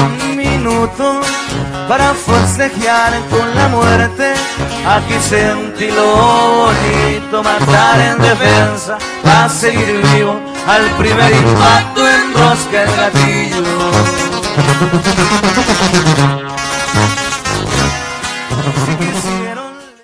un minuto para forcejear con la muerte. Aquí sentí lo bonito, matar en defensa, a seguir vivo, al primer impacto enrosca el gatillo. Sigue